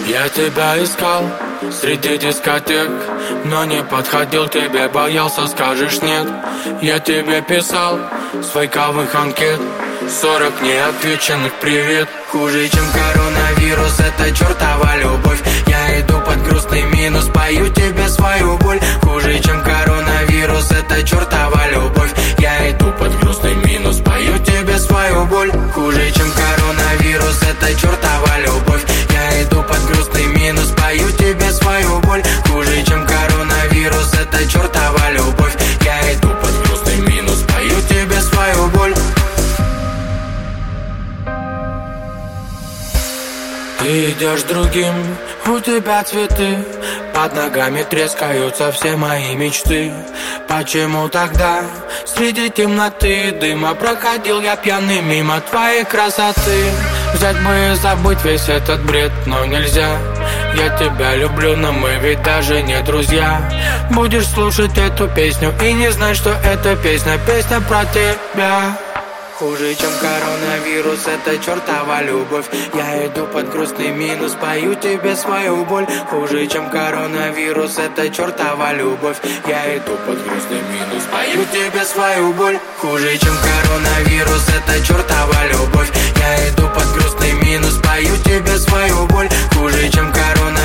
Я тебя искал среди дискотек, но не подходил к тебе, боялся, скажешь нет. Я тебе писал с фейковых анкет 40 неотвеченных привет. Хуже, чем коронавирус, это чертова любовь. Я иду под грустный минус, пою тебе свою боль. Хуже, чем коронавирус, это чертова любовь. Я иду под грустный минус, пою тебе свою боль. Хуже, чем коронавирус, это чертова любовь. Я иду под грустный минус, пою тебе свою боль. Хуже, чем коронавирус, это чертова любовь. Я иду под грустный минус, пою тебе свою боль. Ты идешь другим, у тебя цветы, под ногами трескаются все мои мечты. Почему тогда среди темноты дыма проходил я пьяный мимо твоей красоты? Взять бы и забыть весь этот бред, но нельзя. Я тебя люблю, но мы ведь даже не друзья. Будешь слушать эту песню и не знать, что это песня про тебя. Хуже, чем коронавирус, это чертова любовь. Я иду под грустный минус, пою тебе свою боль. Хуже, чем коронавирус, это чертова любовь. Я иду под грустный минус, пою тебе свою боль. Хуже, чем коронавирус, это чертова любовь. Я иду под грустный минус, пою тебе свою боль. Хуже, чем коронавирус.